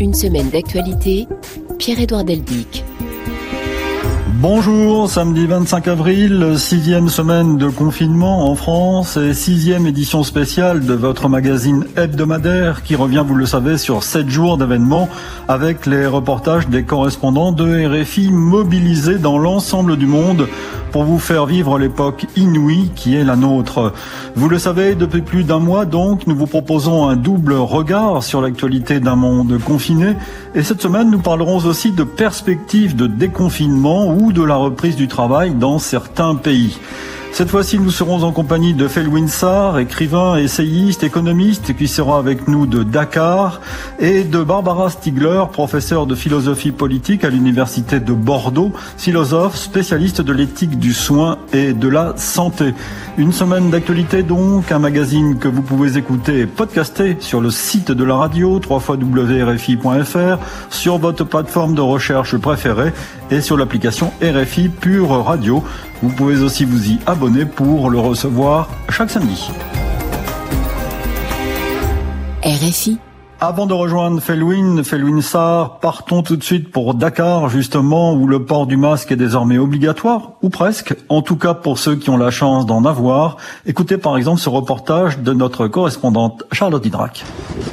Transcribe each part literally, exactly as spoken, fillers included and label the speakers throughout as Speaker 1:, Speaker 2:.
Speaker 1: Une semaine d'actualité, Pierre-Édouard Deldic.
Speaker 2: Bonjour, samedi vingt-cinq avril, sixième semaine de confinement en France et sixième édition spéciale de votre magazine hebdomadaire qui revient, vous le savez, sur sept jours d'événements avec les reportages des correspondants de R F I mobilisés dans l'ensemble du monde pour vous faire vivre l'époque inouïe qui est la nôtre. Vous le savez, depuis plus d'un mois donc, nous vous proposons un double regard sur l'actualité d'un monde confiné et cette semaine nous parlerons aussi de perspectives de déconfinement ou de la reprise du travail dans certains pays. Cette fois-ci, nous serons en compagnie de Felwine Sarr, écrivain, essayiste, économiste, qui sera avec nous de Dakar, et de Barbara Stiegler, professeure de philosophie politique à l'université de Bordeaux, philosophe, spécialiste de l'éthique du soin et de la santé. Une semaine d'actualité donc, un magazine que vous pouvez écouter et podcaster sur le site de la radio, w w w point r f i point f r, sur votre plateforme de recherche préférée et sur l'application R F I Pure Radio. Vous pouvez aussi vous y abonner pour le recevoir chaque samedi.
Speaker 1: R F I.
Speaker 2: Avant de rejoindre Felwine, Felwine Sarr, partons tout de suite pour Dakar, justement, où le port du masque est désormais obligatoire, ou presque, en tout cas pour ceux qui ont la chance d'en avoir. Écoutez par exemple ce reportage de notre correspondante Charlotte Hydrac.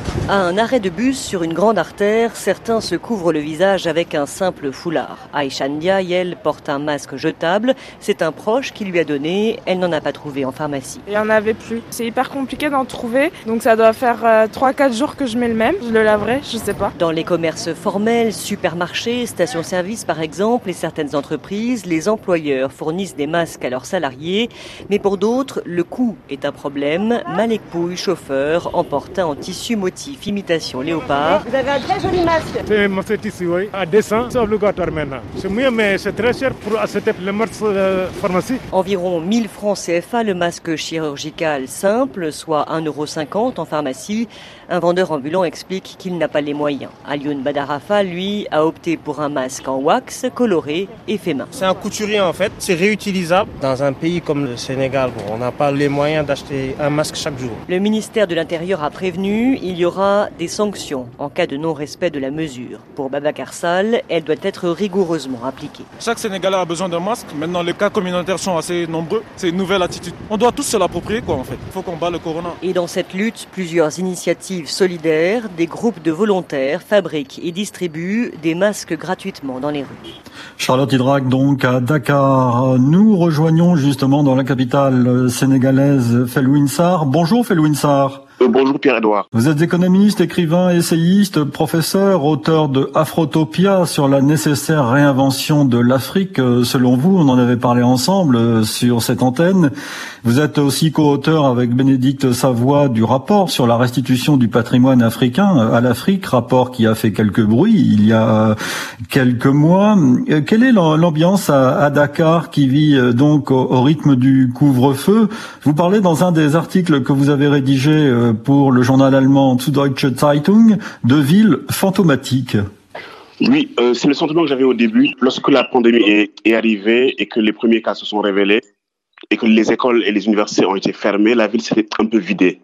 Speaker 3: À un arrêt de bus sur une grande artère, certains se couvrent le visage avec un simple foulard. Aïcha Ndiaye, elle, porte un masque jetable. C'est un proche qui lui a donné. Elle n'en a pas trouvé en pharmacie.
Speaker 4: Il n'y en avait plus. C'est hyper compliqué d'en trouver. Donc ça doit faire euh, trois quatre jours que je mets le même. Je le laverai, je sais pas.
Speaker 3: Dans les commerces formels, supermarchés, stations-service par exemple, et certaines entreprises, les employeurs fournissent des masques à leurs salariés. Mais pour d'autres, le coût est un problème. Malek Pouille, chauffeur, emporte un en tissu motif imitation léopard.
Speaker 5: Vous avez un très joli masque.
Speaker 6: C'est mon tissu, oui. À deux cents, c'est obligatoire maintenant. C'est mieux, mais c'est très cher pour acheter le masque de pharmacie.
Speaker 3: Environ mille francs C F A le masque chirurgical simple, soit un euro cinquante en pharmacie. Un vendeur ambulant explique qu'il n'a pas les moyens. Alioune Badarafa, lui, a opté pour un masque en wax, coloré et fait main.
Speaker 7: C'est un couturier en fait, c'est réutilisable. Dans un pays comme le Sénégal, bon, on n'a pas les moyens d'acheter un masque chaque jour.
Speaker 3: Le ministère de l'Intérieur a prévenu, il y aura des sanctions en cas de non-respect de la mesure. Pour Babacar Sall, elle doit être rigoureusement appliquée.
Speaker 8: Chaque Sénégalais a besoin d'un masque. Maintenant, les cas communautaires sont assez nombreux. C'est une nouvelle attitude. On doit tous se l'approprier, quoi, en fait. Il faut qu'on bat le corona.
Speaker 3: Et dans cette lutte, plusieurs initiatives solidaires, des groupes de volontaires fabriquent et distribuent des masques gratuitement dans les rues.
Speaker 2: Charlotte Hydrac, donc, à Dakar. Nous rejoignons justement dans la capitale sénégalaise Felwine Sarr. Bonjour Felwine Sarr.
Speaker 9: Euh, bonjour Pierre-Édouard.
Speaker 2: Vous êtes économiste, écrivain, essayiste, professeur, auteur de Afrotopia sur la nécessaire réinvention de l'Afrique. Selon vous, on en avait parlé ensemble sur cette antenne. Vous êtes aussi co-auteur avec Bénédicte Savoie du rapport sur la restitution du patrimoine africain à l'Afrique, rapport qui a fait quelques bruits il y a quelques mois. Quelle est l'ambiance à Dakar qui vit donc au rythme du couvre-feu? Vous parlez dans un des articles que vous avez rédigé pour le journal allemand Süddeutsche Zeitung de villes fantomatiques.
Speaker 9: Oui, euh, c'est le sentiment que j'avais au début, lorsque la pandémie est, est arrivée et que les premiers cas se sont révélés et que les écoles et les universités ont été fermées, la ville s'était un peu vidée.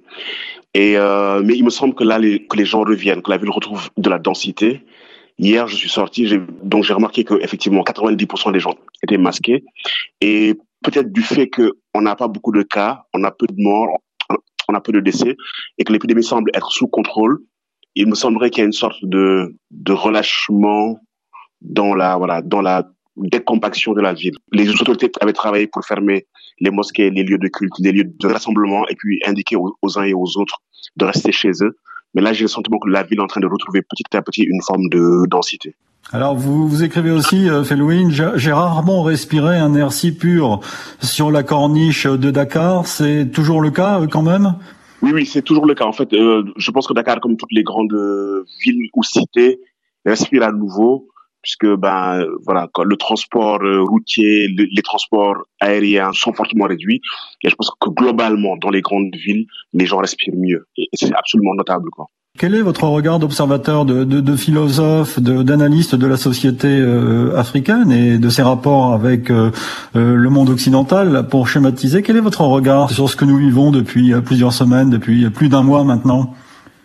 Speaker 9: Et euh, mais il me semble que là, les, que les gens reviennent, que la ville retrouve de la densité. Hier, je suis sorti, j'ai, donc j'ai remarqué que effectivement quatre-vingt-dix pour cent des gens étaient masqués. Et peut-être du fait qu'on n'a pas beaucoup de cas, on a peu de morts, on a peu de décès et que l'épidémie semble être sous contrôle, il me semblerait qu'il y a une sorte de, de relâchement dans la, voilà, dans la décompaction de la ville. Les autorités avaient travaillé pour fermer les mosquées, les lieux de culte, les lieux de rassemblement et puis indiquer aux, aux uns et aux autres de rester chez eux. Mais là, j'ai le sentiment que la ville est en train de retrouver petit à petit une forme de densité.
Speaker 2: Alors, vous, vous écrivez aussi, euh, Felwine, j'ai rarement respiré un air si pur sur la corniche de Dakar. C'est toujours le cas, euh, quand même?
Speaker 9: Oui, oui, c'est toujours le cas. En fait, euh, je pense que Dakar, comme toutes les grandes euh, villes ou cités, respire à nouveau, puisque ben voilà, quand le transport euh, routier, le, les transports aériens sont fortement réduits. Et je pense que globalement, dans les grandes villes, les gens respirent mieux. Et, et c'est absolument notable, quoi.
Speaker 2: Quel est votre regard d'observateur, de, de, de philosophe, de, d'analyste de la société euh, africaine et de ses rapports avec euh, euh, le monde occidental, pour schématiser? Quel est votre regard sur ce que nous vivons depuis euh, plusieurs semaines, depuis plus d'un mois maintenant?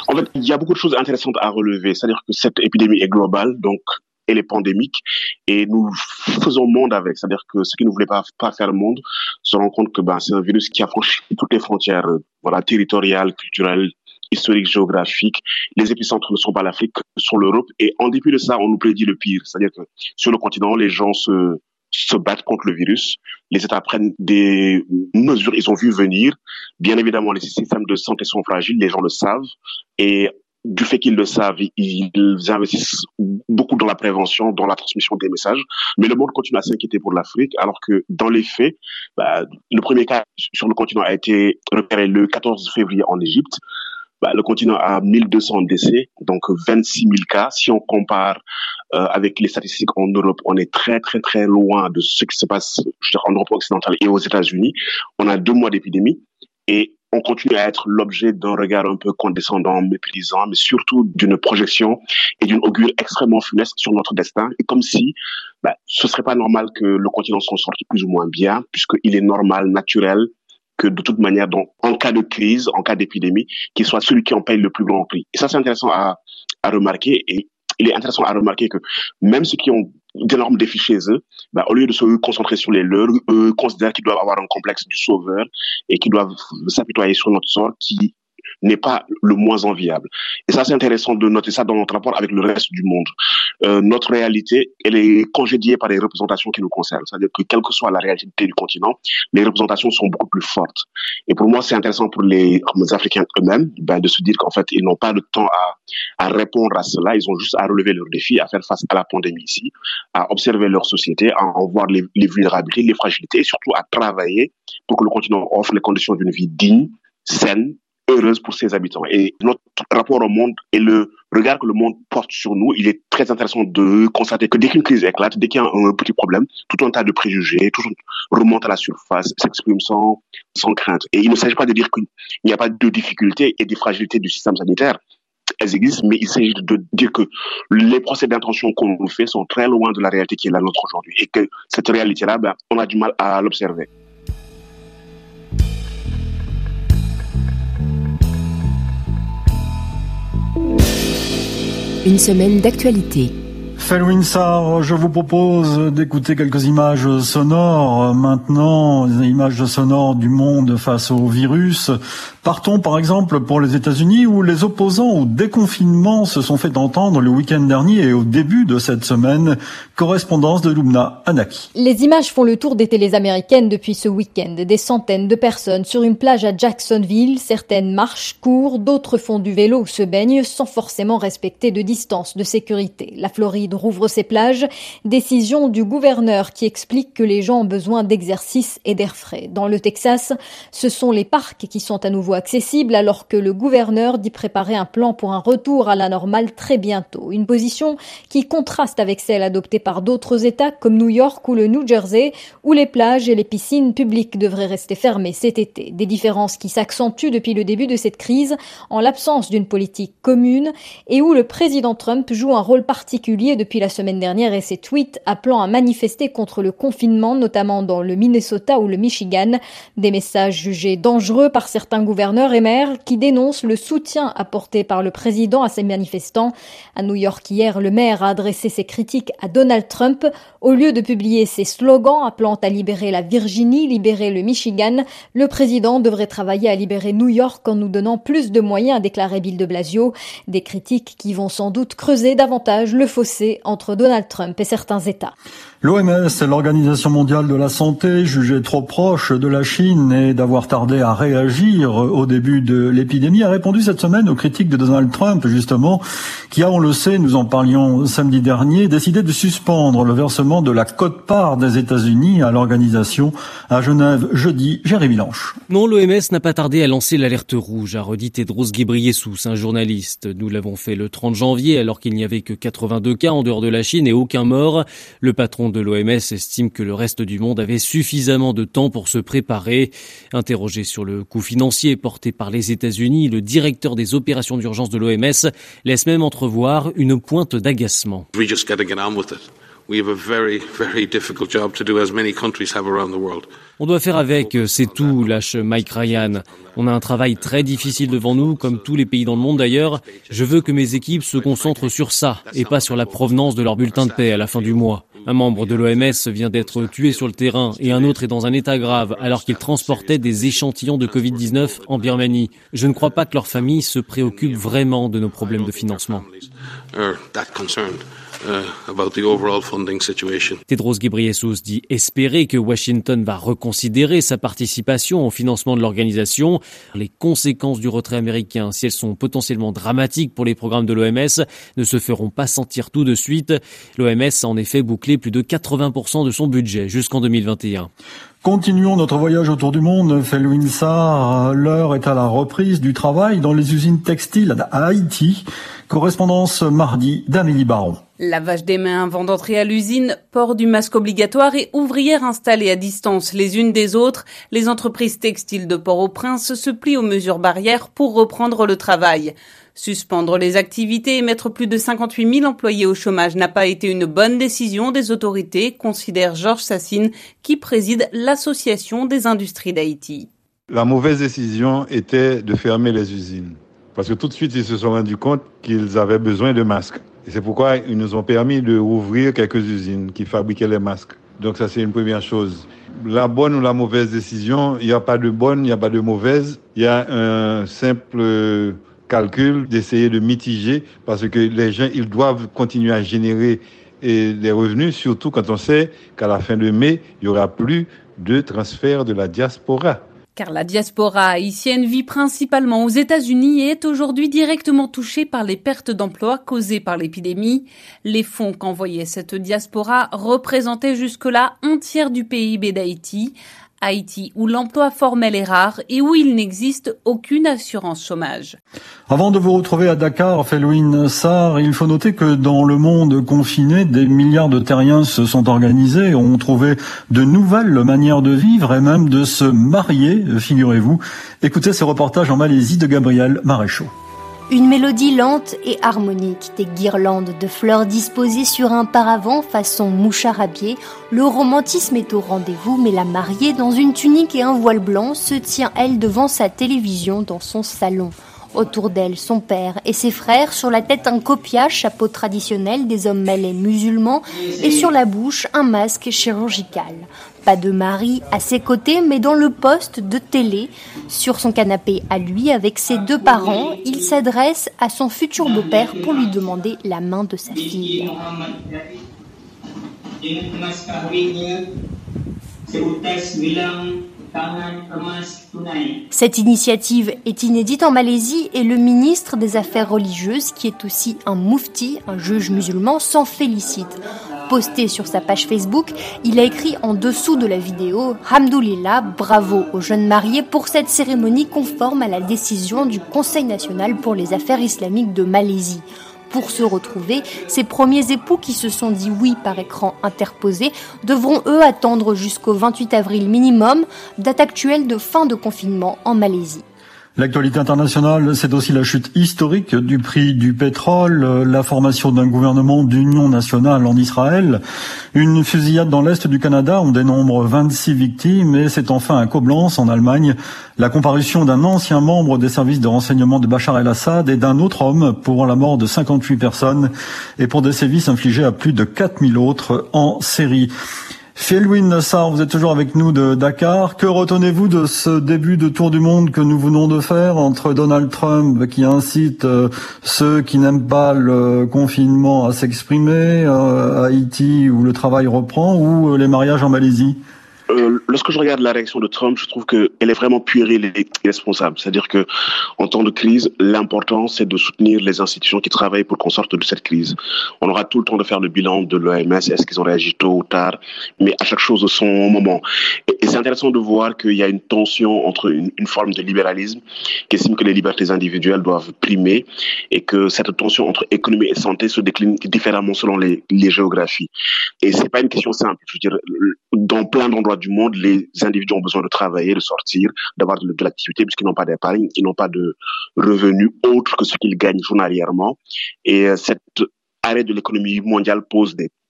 Speaker 9: En fait, il y a beaucoup de choses intéressantes à relever. C'est-à-dire que cette épidémie est globale, donc elle est pandémique, et nous faisons monde avec. C'est-à-dire que ceux qui ne voulaient pas, pas faire monde se rendent compte que ben, c'est un virus qui a franchi toutes les frontières, voilà, territoriales, culturelles, historiques, géographiques. Les épicentres ne sont pas l'Afrique, sont l'Europe. Et en dépit de ça, on nous prédit le pire. C'est-à-dire que sur le continent, les gens se, se battent contre le virus. Les États prennent des mesures, ils ont vu venir. Bien évidemment, les systèmes de santé sont fragiles, les gens le savent. Et du fait qu'ils le savent, ils investissent beaucoup dans la prévention, dans la transmission des messages. Mais le monde continue à s'inquiéter pour l'Afrique, alors que dans les faits, bah, le premier cas sur le continent a été repéré le quatorze février en Égypte. Bah, le continent a mille deux cents décès, donc vingt-six mille cas. Si on compare euh, avec les statistiques en Europe, on est très très très loin de ce qui se passe, je veux dire, en Europe occidentale et aux États-Unis. On a deux mois d'épidémie et on continue à être l'objet d'un regard un peu condescendant, méprisant, mais surtout d'une projection et d'une augure extrêmement funeste sur notre destin. Et comme si bah, ce serait pas normal que le continent s'en sorte plus ou moins bien, puisqu'il est normal, naturel, que de toute manière, donc, en cas de crise, en cas d'épidémie, qu'il soit celui qui en paye le plus grand prix. Et ça, c'est intéressant à, à remarquer. Et il est intéressant à remarquer que même ceux qui ont d'énormes défis chez eux, bah, au lieu de se concentrer sur les leurs, eux considèrent qu'ils doivent avoir un complexe du sauveur et qu'ils doivent s'apitoyer sur notre sort qui n'est pas le moins enviable. Et ça, c'est intéressant de noter ça dans notre rapport avec le reste du monde. Euh, notre réalité, elle est congédiée par les représentations qui nous concernent. C'est-à-dire que quelle que soit la réalité du continent, les représentations sont beaucoup plus fortes. Et pour moi, c'est intéressant pour les, les Africains eux-mêmes, ben, de se dire qu'en fait, ils n'ont pas le temps à, à répondre à cela. Ils ont juste à relever leurs défis, à faire face à la pandémie ici, à observer leur société, à en voir les, les vulnérabilités, les fragilités, et surtout à travailler pour que le continent offre les conditions d'une vie digne, saine, heureuse pour ses habitants. Et notre rapport au monde et le regard que le monde porte sur nous, il est très intéressant de constater que dès qu'une crise éclate, dès qu'il y a un petit problème, tout un tas de préjugés, tout remonte à la surface, s'exprime sans, sans crainte. Et il ne s'agit pas de dire qu'il n'y a pas de difficultés et de fragilités du système sanitaire. Elles existent, mais il s'agit de dire que les procès d'intention qu'on nous fait sont très loin de la réalité qui est la nôtre aujourd'hui. Et que cette réalité-là, ben, on a du mal à l'observer.
Speaker 1: Une semaine d'actualité.
Speaker 2: Felwine Sarr, je vous propose d'écouter quelques images sonores maintenant, des images sonores du monde face au virus. Partons par exemple pour les États-Unis où les opposants au déconfinement se sont fait entendre le week-end dernier et au début de cette semaine. Correspondance de Lubna Anaki.
Speaker 5: Les images font le tour des télés américaines depuis ce week-end. Des centaines de personnes sur une plage à Jacksonville. Certaines marchent, courent, d'autres font du vélo ou se baignent sans forcément respecter de distance de sécurité. La Floride rouvre ses plages. Décision du gouverneur qui explique que les gens ont besoin d'exercice et d'air frais. Dans le Texas, ce sont les parcs qui sont à nouveau accessibles alors que le gouverneur dit préparer un plan pour un retour à la normale très bientôt. Une position qui contraste avec celle adoptée par d'autres États comme New York ou le New Jersey où les plages et les piscines publiques devraient rester fermées cet été. Des différences qui s'accentuent depuis le début de cette crise en l'absence d'une politique commune et où le président Trump joue un rôle particulier depuis la semaine dernière et ses tweets appelant à manifester contre le confinement, notamment dans le Minnesota ou le Michigan. Des messages jugés dangereux par certains gouverneurs et maires qui dénoncent le soutien apporté par le président à ces manifestants. À New York hier, le maire a adressé ses critiques à Donald Trump. Au lieu de publier ses slogans appelant à libérer la Virginie, libérer le Michigan, le président devrait travailler à libérer New York en nous donnant plus de moyens, a déclaré Bill de Blasio. Des critiques qui vont sans doute creuser davantage le fossé entre Donald Trump et certains États.
Speaker 2: L'O M S, l'Organisation mondiale de la santé, jugée trop proche de la Chine et d'avoir tardé à réagir au début de l'épidémie, a répondu cette semaine aux critiques de Donald Trump, justement, qui a, on le sait, nous en parlions samedi dernier, décidé de suspendre le versement de la quote-part des États-Unis à l'organisation à Genève jeudi. Jérémy Lanche.
Speaker 10: Non, l'O M S n'a pas tardé à lancer l'alerte rouge, a redit Tedros Ghebreyesus, un journaliste. Nous l'avons fait le trente janvier, alors qu'il n'y avait que quatre-vingt-deux cas en dehors de la Chine et aucun mort. Le patron de l'O M S estime que le reste du monde avait suffisamment de temps pour se préparer. Interrogé sur le coût financier porté par les États-Unis, le directeur des opérations d'urgence de l'O M S laisse même entrevoir une pointe d'agacement.
Speaker 11: We just gotta get on with it. We have a very, very difficult job to do, as many countries have around the world.
Speaker 10: On doit faire avec, c'est tout, lâche Mike Ryan. On a un travail très difficile devant nous, comme tous les pays dans le monde d'ailleurs. Je veux que mes équipes se concentrent sur ça, et pas sur la provenance de leur bulletin de paie à la fin du mois. Un membre de l'O M S vient d'être tué sur le terrain, et un autre est dans un état grave, alors qu'il transportait des échantillons de covid dix-neuf en Birmanie. Je ne crois pas que leurs familles se préoccupent vraiment de nos problèmes de financement.
Speaker 11: Uh, about the overall funding situation.
Speaker 10: Tedros Ghebreyesus dit espérer que Washington va reconsidérer sa participation au financement de l'organisation. Les conséquences du retrait américain, si elles sont potentiellement dramatiques pour les programmes de l'O M S, ne se feront pas sentir tout de suite. L'O M S a en effet bouclé plus de quatre-vingts pour cent de son budget jusqu'en deux mille vingt et un.
Speaker 2: Continuons notre voyage autour du monde. Felwine Sarr, l'heure est à la reprise du travail dans les usines textiles à Haïti. Correspondance mardi d'Amélie Baron.
Speaker 12: Lavage des mains avant d'entrer à l'usine, port du masque obligatoire et ouvrières installées à distance les unes des autres, les entreprises textiles de Port-au-Prince se plient aux mesures barrières pour reprendre le travail. Suspendre les activités et mettre plus de cinquante-huit mille employés au chômage n'a pas été une bonne décision des autorités, considère Georges Sassine, qui préside l'Association des industries d'Haïti.
Speaker 13: La mauvaise décision était de fermer les usines. Parce que tout de suite, ils se sont rendus compte qu'ils avaient besoin de masques. Et c'est pourquoi ils nous ont permis de rouvrir quelques usines qui fabriquaient les masques. Donc ça, c'est une première chose. La bonne ou la mauvaise décision, il n'y a pas de bonne, il n'y a pas de mauvaise. Il y a un simple calcul d'essayer de mitiger parce que les gens, ils doivent continuer à générer des revenus, surtout quand on sait qu'à la fin de mai, il n'y aura plus de transfert de la diaspora.
Speaker 12: Car la diaspora haïtienne vit principalement aux États-Unis et est aujourd'hui directement touchée par les pertes d'emplois causées par l'épidémie. Les fonds qu'envoyait cette diaspora représentaient jusque-là un tiers du P I B d'Haïti. Haïti, où l'emploi formel est rare et où il n'existe aucune assurance chômage.
Speaker 2: Avant de vous retrouver à Dakar, Felwine Sarr, il faut noter que dans le monde confiné, des milliards de terriens se sont organisés, ont trouvé de nouvelles manières de vivre et même de se marier, figurez-vous. Écoutez ce reportage en Malaisie de Gabriel Maréchaux.
Speaker 14: Une mélodie lente et harmonique, des guirlandes de fleurs disposées sur un paravent façon moucharabier. Le romantisme est au rendez-vous, mais la mariée, dans une tunique et un voile blanc, se tient, elle, devant sa télévision dans son salon. Autour d'elle, son père et ses frères, sur la tête un copia, chapeau traditionnel des hommes malais musulmans, et sur la bouche un masque chirurgical. Pas de mari à ses côtés, mais dans le poste de télé. Sur son canapé à lui, avec ses deux parents, il s'adresse à son futur beau-père pour lui demander la main de sa fille. Cette initiative est inédite en Malaisie et le ministre des Affaires religieuses, qui est aussi un moufti, un juge musulman, s'en félicite. Posté sur sa page Facebook, il a écrit en dessous de la vidéo « Hamdoulillah, bravo aux jeunes mariés pour cette cérémonie conforme à la décision du Conseil national pour les affaires islamiques de Malaisie ». Pour se retrouver, ces premiers époux qui se sont dit oui par écran interposé devront eux attendre jusqu'au vingt-huit avril minimum, date actuelle de fin de confinement en Malaisie.
Speaker 2: L'actualité internationale, c'est aussi la chute historique du prix du pétrole, la formation d'un gouvernement d'union nationale en Israël, une fusillade dans l'est du Canada, on dénombre vingt-six victimes, et c'est enfin à Koblenz, en Allemagne, la comparution d'un ancien membre des services de renseignement de Bachar el-Assad et d'un autre homme pour la mort de cinquante-huit personnes et pour des sévices infligés à plus de quatre mille autres en Syrie. Felwine Sarr, vous êtes toujours avec nous de Dakar. Que retenez-vous de ce début de tour du monde que nous venons de faire entre Donald Trump qui incite euh, ceux qui n'aiment pas le confinement à s'exprimer, euh, Haïti où le travail reprend, ou euh, les mariages en Malaisie?
Speaker 9: Euh, lorsque je regarde la réaction de Trump, je trouve qu'elle est vraiment puérile et irresponsable. C'est-à-dire que, en temps de crise, l'important, c'est de soutenir les institutions qui travaillent pour qu'on sorte de cette crise. On aura tout le temps de faire le bilan de l'O M S. Est-ce qu'ils ont réagi tôt ou tard? Mais à chaque chose, son moment. Et, et c'est intéressant de voir qu'il y a une tension entre une, une forme de libéralisme qui estime que les libertés individuelles doivent primer et que cette tension entre économie et santé se décline différemment selon les, les géographies. Et c'est pas une question simple. Je veux dire, dans plein d'endroits du monde, les individus ont besoin de travailler, de sortir, d'avoir de, de l'activité puisqu'ils n'ont pas d'épargne, ils n'ont pas de revenus autres que ce qu'ils gagnent journalièrement. Et euh, cet arrêt de l'économie mondiale pose des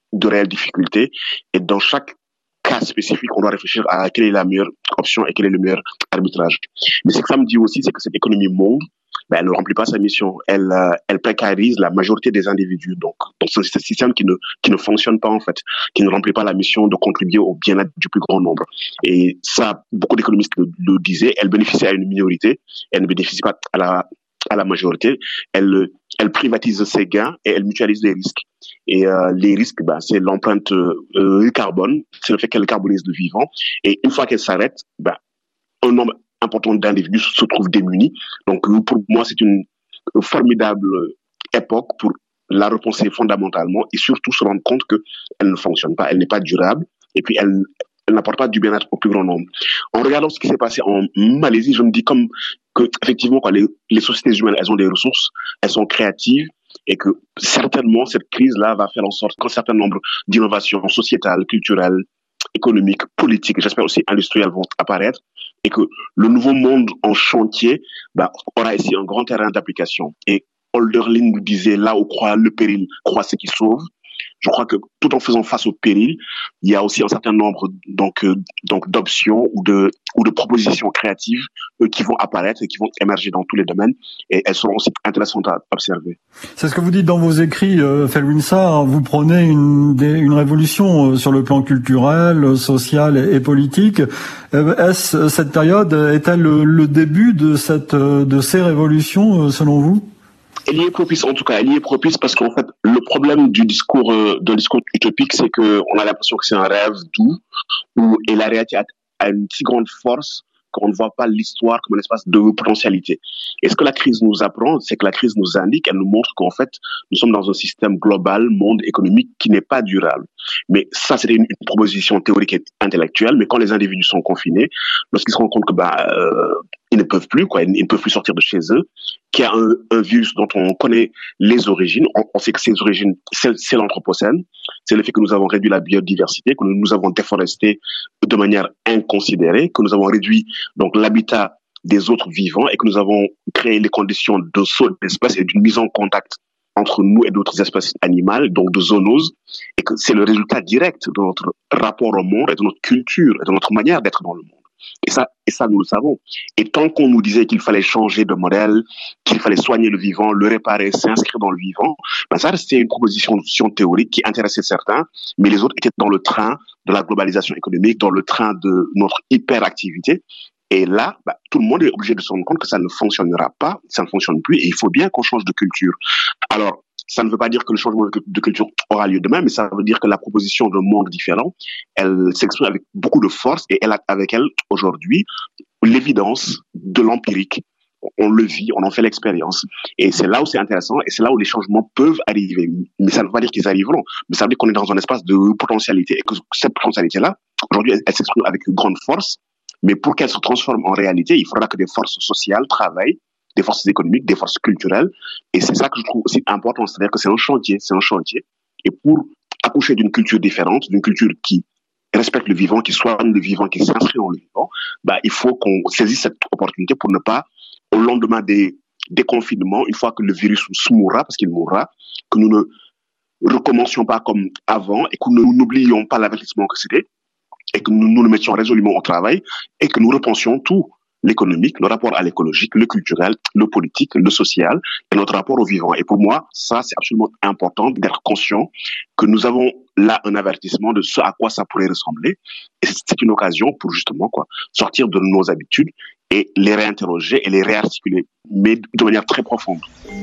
Speaker 9: de réelles difficultés. Et dans chaque cas spécifique, on doit réfléchir à quelle est la meilleure option et quel est le meilleur arbitrage. Mais ce que ça me dit aussi, c'est que cette économie monde, ben, elle ne remplit pas sa mission. Elle, euh, elle précarise la majorité des individus. Donc, donc c'est un système qui ne, qui ne fonctionne pas, en fait, qui ne remplit pas la mission de contribuer au bien-être du plus grand nombre. Et ça, beaucoup d'économistes le, le disaient, elle bénéficie à une minorité, elle ne bénéficie pas à la, à la majorité. Elle, elle privatise ses gains et elle mutualise les risques. Et euh, les risques, ben, c'est l'empreinte euh, carbone, c'est le fait qu'elle carbonise le vivant. Et une fois qu'elle s'arrête, ben, un nombre important d'individus se trouvent démunis. Donc, pour moi, c'est une formidable époque pour la repenser fondamentalement et surtout se rendre compte qu'elle ne fonctionne pas, elle n'est pas durable et puis elle, elle n'apporte pas du bien-être au plus grand nombre. En regardant ce qui s'est passé en Malaisie, je me dis comme que effectivement, quoi, les, les sociétés humaines, elles ont des ressources, elles sont créatives et que certainement cette crise-là va faire en sorte qu'un certain nombre d'innovations sociétales, culturelles, économiques, politiques, j'espère aussi industrielles vont apparaître et que le nouveau monde en chantier bah, aura ici un grand terrain d'application. Et Hölderlin nous disait, là où croit le péril, croit ce qui sauve. Je crois que tout en faisant face au péril, il y a aussi un certain nombre donc, euh, donc d'options ou de, ou de propositions créatives euh, qui vont apparaître et qui vont émerger dans tous les domaines et elles seront aussi intéressantes à observer.
Speaker 2: C'est ce que vous dites dans vos écrits, euh, Felwine Sarr, vous prenez une, des, une révolution euh, sur le plan culturel, social et, et politique. Euh, est-ce, cette période est-elle le, le début de, cette, de ces révolutions euh, selon vous ?
Speaker 9: Elle y est propice, en tout cas, elle y est propice parce qu'en fait, le problème du discours, euh, de discours utopique, c'est que on a l'impression que c'est un rêve doux, où, et la réalité a, a une si grande force qu'on ne voit pas l'histoire comme un espace de potentialité. Et ce que la crise nous apprend, c'est que la crise nous indique, elle nous montre qu'en fait, nous sommes dans un système global, monde économique, qui n'est pas durable. Mais ça, c'était une, une proposition théorique et intellectuelle, mais quand les individus sont confinés, lorsqu'ils se rendent compte que, bah, euh, ils ne peuvent plus, quoi, ils ne peuvent plus sortir de chez eux, qu'il y a un, un virus dont on connaît les origines, on, on sait que ces origines, c'est, c'est l'anthropocène, c'est le fait que nous avons réduit la biodiversité, que nous, nous avons déforesté de manière inconsidérée, que nous avons réduit donc l'habitat des autres vivants et que nous avons créé les conditions de saut d'espèces et d'une mise en contact entre nous et d'autres espèces animales, donc de zoonose, et que c'est le résultat direct de notre rapport au monde et de notre culture et de notre manière d'être dans le monde. Et ça, et ça, nous le savons. Et tant qu'on nous disait qu'il fallait changer de modèle, qu'il fallait soigner le vivant, le réparer, s'inscrire dans le vivant, ben ça restait une proposition théorique qui intéressait certains, mais les autres étaient dans le train de la globalisation économique, dans le train de notre hyperactivité. Et là, bah, tout le monde est obligé de se rendre compte que ça ne fonctionnera pas, ça ne fonctionne plus, et il faut bien qu'on change de culture. Alors, ça ne veut pas dire que le changement de culture aura lieu demain, mais ça veut dire que la proposition d'un monde différent, elle s'exprime avec beaucoup de force, et elle a avec elle, aujourd'hui, l'évidence de l'empirique. On le vit, on en fait l'expérience. Et c'est là où c'est intéressant, et c'est là où les changements peuvent arriver. Mais ça ne veut pas dire qu'ils arriveront, mais ça veut dire qu'on est dans un espace de potentialité, et que cette potentialité-là, aujourd'hui, elle, elle s'exprime avec une grande force. Mais pour qu'elle se transforme en réalité, il faudra que des forces sociales travaillent, des forces économiques, des forces culturelles. Et c'est ça que je trouve aussi important. C'est-à-dire que c'est un chantier, c'est un chantier. Et pour accoucher d'une culture différente, d'une culture qui respecte le vivant, qui soigne le vivant, qui s'inscrit dans le vivant, bah, il faut qu'on saisisse cette opportunité pour ne pas, au lendemain des, des confinements, une fois que le virus mourra, parce qu'il mourra, que nous ne recommencions pas comme avant et que nous n'oublions pas l'avertissement que c'était, et que nous nous le mettions résolument au travail et que nous repensions tout, l'économique, le rapport à l'écologique, le culturel, le politique, le social et notre rapport au vivant. Et pour moi, ça, c'est absolument important d'être conscient que nous avons là un avertissement de ce à quoi ça pourrait ressembler. Et c'est une occasion pour justement quoi sortir de nos habitudes et les réinterroger et les réarticuler, mais de manière très profonde.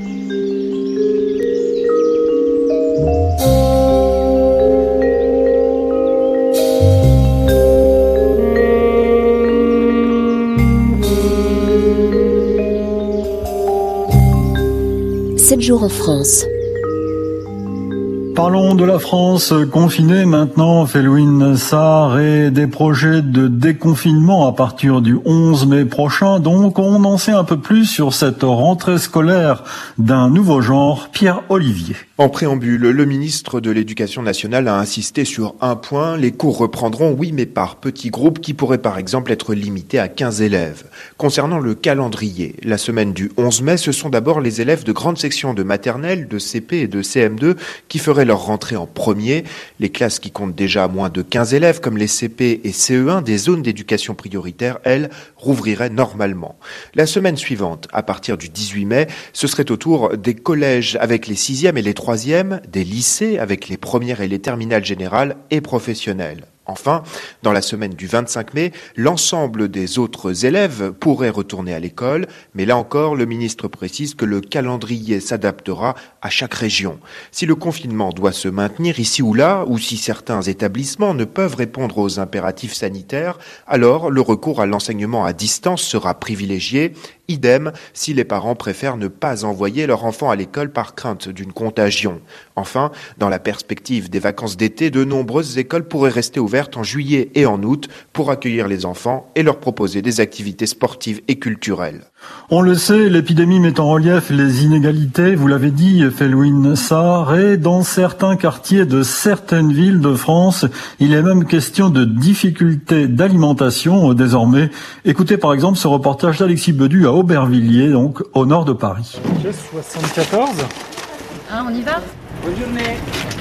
Speaker 1: sept jours en France.
Speaker 2: Parlons de la France confinée maintenant, Felwine Sarr, et des projets de déconfinement à partir du onze mai prochain. Donc, on en sait un peu plus sur cette rentrée scolaire d'un nouveau genre. Pierre Olivier.
Speaker 15: En préambule, le ministre de l'Éducation nationale a insisté sur un point. Les cours reprendront, oui, mais par petits groupes qui pourraient par exemple être limités à quinze élèves. Concernant le calendrier, la semaine du onze mai, ce sont d'abord les élèves de grande section de maternelle, de C P et de C M deux qui feraient leur rentrée en premier. Les classes qui comptent déjà moins de quinze élèves, comme les C P et C E un des zones d'éducation prioritaire, elles, rouvriraient normalement. La semaine suivante, à partir du dix-huit mai, ce serait au tour des collèges avec les sixièmes et les troisièmes, des lycées avec les premières et les terminales générales et professionnelles. Enfin, dans la semaine du vingt-cinq mai, l'ensemble des autres élèves pourraient retourner à l'école, mais là encore, le ministre précise que le calendrier s'adaptera à chaque région. Si le confinement doit se maintenir ici ou là, ou si certains établissements ne peuvent répondre aux impératifs sanitaires, alors le recours à l'enseignement à distance sera privilégié. Idem si les parents préfèrent ne pas envoyer leur enfant à l'école par crainte d'une contagion. Enfin, dans la perspective des vacances d'été, de nombreuses écoles pourraient rester ouvertes en juillet et en août pour accueillir les enfants et leur proposer des activités sportives et culturelles.
Speaker 2: On le sait, l'épidémie met en relief les inégalités, vous l'avez dit, Felwine Sarr, et dans certains quartiers de certaines villes de France, il est même question de difficultés d'alimentation désormais. Écoutez par exemple ce reportage d'Alexis Bedu à Aubervilliers, donc au nord de Paris.
Speaker 16: soixante-quatorze.
Speaker 17: Ah, on y va ?
Speaker 16: Bonne journée.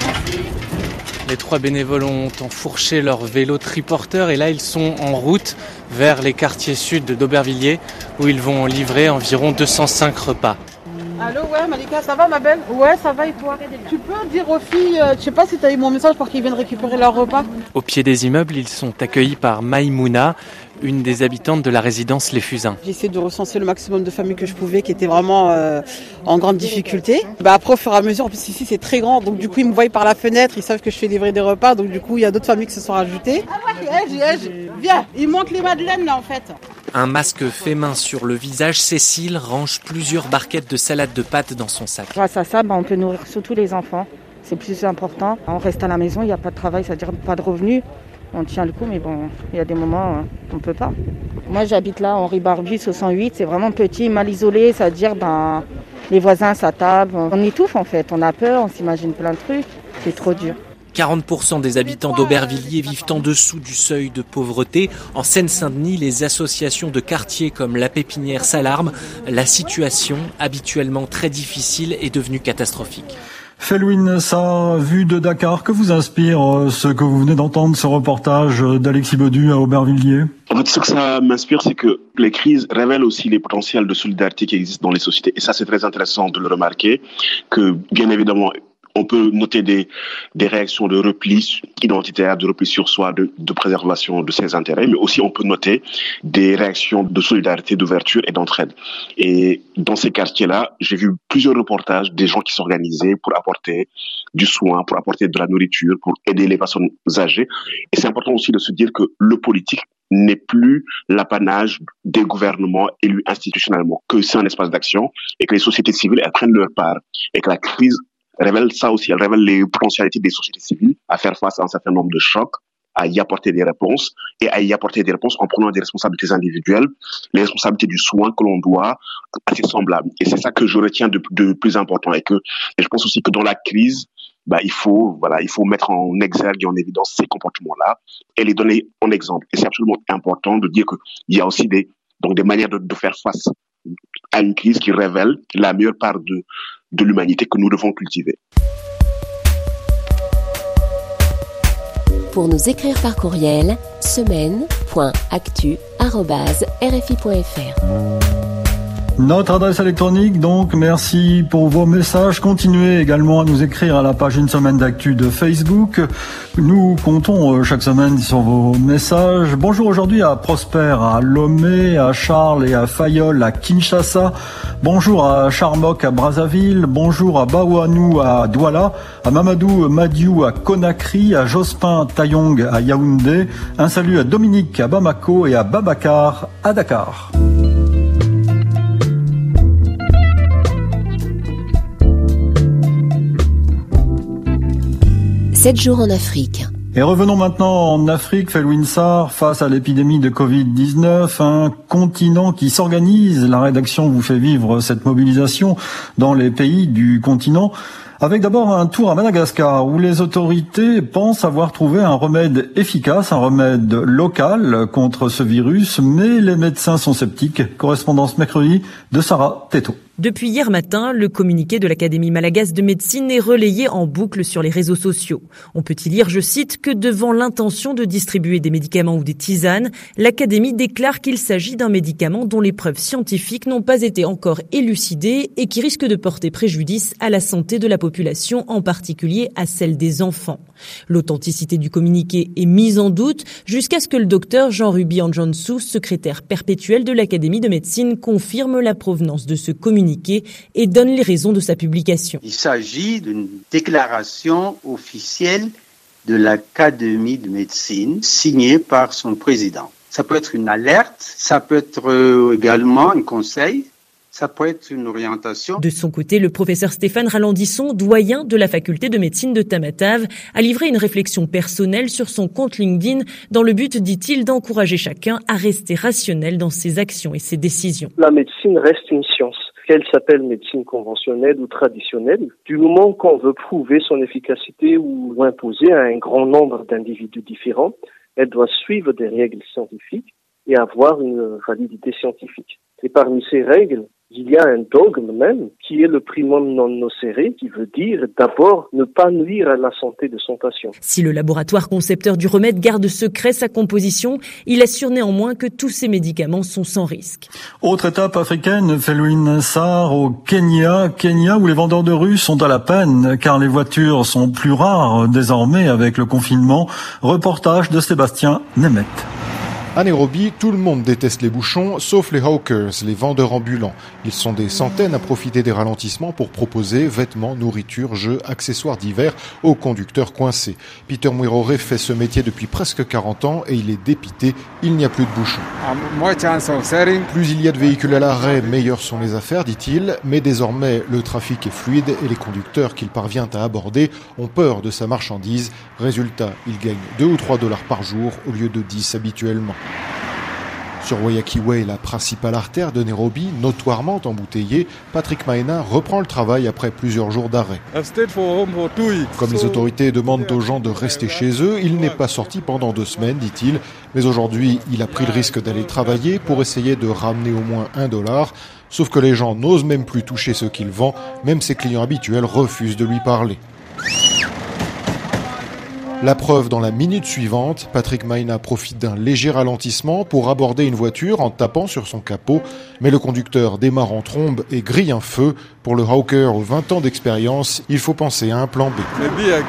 Speaker 18: Les trois bénévoles ont enfourché leur vélo triporteur et là ils sont en route vers les quartiers sud d'Aubervilliers où ils vont livrer environ deux cent cinq repas.
Speaker 19: Allô, ouais, Malika, ça va ma belle ? Ouais, ça va et toi ? Tu peux dire aux filles, euh, je sais pas si tu as eu mon message pour qu'ils viennent récupérer leur repas ?
Speaker 18: Au pied des immeubles, ils sont accueillis par Maïmouna, une des habitantes de la résidence Les Fusains.
Speaker 19: J'ai essayé de recenser le maximum de familles que je pouvais qui étaient vraiment euh, en grande difficulté. Bah après au fur et à mesure, en plus ici c'est très grand, donc du coup ils me voient par la fenêtre, ils savent que je fais livrer des repas, donc du coup il y a d'autres familles qui se sont rajoutées. Ah ouais, viens, il manque les madeleines là en fait.
Speaker 18: Un masque fait main sur le visage, Cécile range plusieurs barquettes de salade de pâtes dans son sac.
Speaker 20: Grâce à ça, bah, on peut nourrir surtout les enfants, c'est plus important. On reste à la maison, il n'y a pas de travail, c'est-à-dire pas de revenus. On tient le coup, mais bon, il y a des moments où on ne peut pas. Moi, j'habite là, Henri Barbusse, au cent huit. C'est vraiment petit, mal isolé. C'est-à-dire, ben, les voisins, ça table. On étouffe, en fait. On a peur, on s'imagine plein de trucs. C'est trop dur.
Speaker 18: quarante pour cent des habitants d'Aubervilliers vivent en dessous du seuil de pauvreté. En Seine-Saint-Denis, les associations de quartiers comme La Pépinière s'alarment. La situation, habituellement très difficile, est devenue catastrophique.
Speaker 2: Felwine Sarr, vue de Dakar, que vous inspire ce que vous venez d'entendre, ce reportage d'Alexis Bedu à Aubervilliers ?
Speaker 9: En fait, ce que ça m'inspire, c'est que les crises révèlent aussi les potentiels de solidarité qui existent dans les sociétés. Et ça, c'est très intéressant de le remarquer, que bien évidemment, on peut noter des, des réactions de repli identitaire, de repli sur soi, de, de préservation de ses intérêts, mais aussi on peut noter des réactions de solidarité, d'ouverture et d'entraide. Et dans ces quartiers-là, j'ai vu plusieurs reportages des gens qui s'organisaient pour apporter du soin, pour apporter de la nourriture, pour aider les personnes âgées. Et c'est important aussi de se dire que le politique n'est plus l'apanage des gouvernements élus institutionnellement, que c'est un espace d'action et que les sociétés civiles elles prennent leur part et que la crise révèle ça aussi, elle révèle les potentialités des sociétés civiles à faire face à un certain nombre de chocs, à y apporter des réponses et à y apporter des réponses en prenant des responsabilités individuelles, les responsabilités du soin que l'on doit à ses semblables. Et c'est ça que je retiens de, de plus important et que et je pense aussi que dans la crise, bah il faut voilà, il faut mettre en exergue et en évidence ces comportements-là et les donner en exemple. Et c'est absolument important de dire que il y a aussi des donc des manières de, de faire face à une crise qui révèle la meilleure part de de l'humanité que nous devons cultiver.
Speaker 1: Pour nous écrire par courriel, semaine point actu arobase r f i point f r.
Speaker 2: Notre adresse électronique, donc, merci pour vos messages. Continuez également à nous écrire à la page Une Semaine d'Actu de Facebook. Nous comptons chaque semaine sur vos messages. Bonjour aujourd'hui à Prosper, à Lomé, à Charles et à Fayol, à Kinshasa. Bonjour à Charmok, à Brazzaville. Bonjour à Baouanou, à Douala. À Mamadou Madiou, à Conakry. À Jospin Tayong, à Yaoundé. Un salut à Dominique, à Bamako et à Babacar, à Dakar.
Speaker 1: sept jours en Afrique.
Speaker 2: Et revenons maintenant en Afrique, Felwine Sarr, face à l'épidémie de covid dix-neuf, un continent qui s'organise. La rédaction vous fait vivre cette mobilisation dans les pays du continent. Avec d'abord un tour à Madagascar, où les autorités pensent avoir trouvé un remède efficace, un remède local contre ce virus, mais les médecins sont sceptiques. Correspondance mercredi de Sarah Teto.
Speaker 17: Depuis hier matin, le communiqué de l'Académie malgache de médecine est relayé en boucle sur les réseaux sociaux. On peut y lire, je cite, que devant l'intention de distribuer des médicaments ou des tisanes, l'Académie déclare qu'il s'agit d'un médicament dont les preuves scientifiques n'ont pas été encore élucidées et qui risque de porter préjudice à la santé de la population, en particulier à celle des enfants. L'authenticité du communiqué est mise en doute jusqu'à ce que le docteur Jean-Ruby Anjonsou, secrétaire perpétuel de l'Académie de médecine, confirme la provenance de ce communiqué et donne les raisons de sa publication.
Speaker 21: Il s'agit d'une déclaration officielle de l'Académie de médecine signée par son président. Ça peut être une alerte, ça peut être également un conseil, ça peut être une orientation.
Speaker 17: De son côté, le professeur Stéphane Ralandisson, doyen de la faculté de médecine de Tamatave, a livré une réflexion personnelle sur son compte LinkedIn dans le but, dit-il, d'encourager chacun à rester rationnel dans ses actions et ses décisions.
Speaker 22: La médecine reste une science. Qu'elle s'appelle médecine conventionnelle ou traditionnelle, du moment qu'on veut prouver son efficacité ou imposer à un grand nombre d'individus différents, elle doit suivre des règles scientifiques et avoir une validité scientifique. Et parmi ces règles, il y a un dogme même qui est le primum non nocere, qui veut dire d'abord ne pas nuire à la santé de son patient.
Speaker 17: Si le laboratoire concepteur du remède garde secret sa composition, il assure néanmoins que tous ces médicaments sont sans risque.
Speaker 2: Autre étape africaine, Felwine Sarr au Kenya, Kenya où les vendeurs de rue sont à la peine car les voitures sont plus rares désormais avec le confinement. Reportage de Sébastien Nemeth.
Speaker 23: À Nairobi, tout le monde déteste les bouchons, sauf les hawkers, les vendeurs ambulants. Ils sont des centaines à profiter des ralentissements pour proposer vêtements, nourriture, jeux, accessoires divers aux conducteurs coincés. Peter Mwirore fait ce métier depuis presque quarante ans et il est dépité, il n'y a plus de bouchons. Plus il y a de véhicules à l'arrêt, meilleures sont les affaires, dit-il, mais désormais le trafic est fluide et les conducteurs qu'il parvient à aborder ont peur de sa marchandise. Résultat, il gagne deux ou trois dollars par jour au lieu de dix habituellement. Sur Waiyaki Way, la principale artère de Nairobi, notoirement embouteillée, Patrick Maina reprend le travail après plusieurs jours d'arrêt. Comme les autorités demandent aux gens de rester chez eux, il n'est pas sorti pendant deux semaines, dit-il. Mais aujourd'hui, il a pris le risque d'aller travailler pour essayer de ramener au moins un dollar. Sauf que les gens n'osent même plus toucher ce qu'il vend, même ses clients habituels refusent de lui parler. La preuve dans la minute suivante, Patrick Maina profite d'un léger ralentissement pour aborder une voiture en tapant sur son capot, mais le conducteur démarre en trombe et grille un feu. Pour le hawker aux vingt ans d'expérience, il faut penser à un plan B.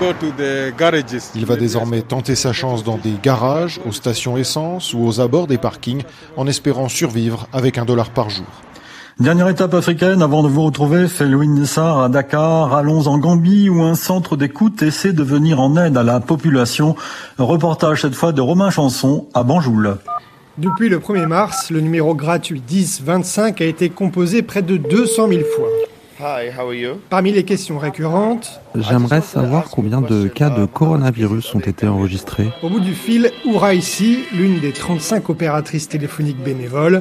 Speaker 23: Il va désormais tenter sa chance dans des garages, aux stations essence ou aux abords des parkings, en espérant survivre avec un dollar par jour.
Speaker 2: Dernière étape africaine avant de vous retrouver, Felwine Sarr à Dakar. Allons en Gambie où un centre d'écoute essaie de venir en aide à la population. Reportage cette fois de Romain Chanson à Banjul.
Speaker 24: Depuis le premier mars, le numéro gratuit dix vingt-cinq a été composé près de deux cent mille fois.
Speaker 25: Hi, how are you?
Speaker 24: Parmi les questions récurrentes,
Speaker 26: j'aimerais savoir combien de cas de coronavirus ont été enregistrés.
Speaker 24: Au bout du fil, Ouraïsi, l'une des trente-cinq opératrices téléphoniques bénévoles.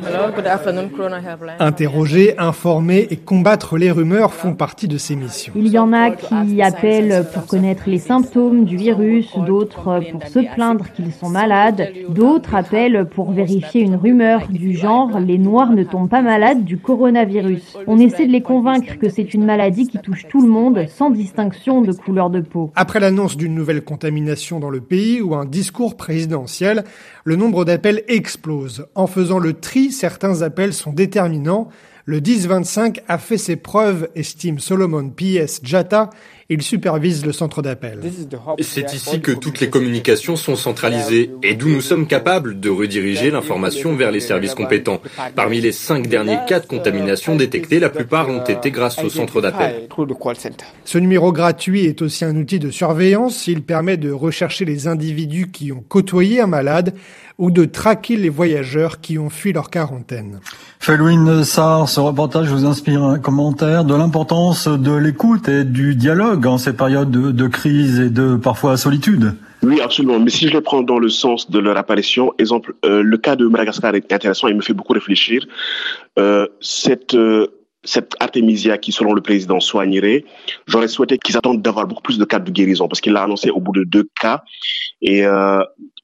Speaker 24: Interroger, informer et combattre les rumeurs font partie de ses missions.
Speaker 27: Il y en a qui appellent pour connaître les symptômes du virus, d'autres pour se plaindre qu'ils sont malades, d'autres appellent pour vérifier une rumeur du genre « les Noirs ne tombent pas malades du coronavirus ». On essaie de les convaincre que c'est une maladie qui touche tout le monde, sans distinction de couleur de peau.
Speaker 24: Après l'annonce d'une nouvelle contamination dans le pays ou un discours présidentiel, le nombre d'appels explose. En faisant le tri, certains appels sont déterminants. Le dix vingt-cinq a fait ses preuves, estime Solomon P S Jatta. Il supervise le centre d'appel.
Speaker 28: C'est ici que toutes les communications sont centralisées et d'où nous sommes capables de rediriger l'information vers les services compétents. Parmi les cinq derniers cas de contamination détectés, la plupart ont été grâce au centre d'appel.
Speaker 24: Ce numéro gratuit est aussi un outil de surveillance. Il permet de rechercher les individus qui ont côtoyé un malade ou de traquer les voyageurs qui ont fui leur quarantaine.
Speaker 2: Felwine Sarr, ce reportage vous inspire un commentaire de l'importance de l'écoute et du dialogue en ces périodes de, de crise et de parfois solitude.
Speaker 9: Oui, absolument. Mais si je les prends dans le sens de leur apparition, exemple, euh, le cas de Madagascar est intéressant, il me fait beaucoup réfléchir. Euh, cette euh, cette Artemisia qui, selon le président, soignerait, j'aurais souhaité qu'ils attendent d'avoir beaucoup plus de cas de guérison parce qu'il l'a annoncé au bout de deux cas. Et euh,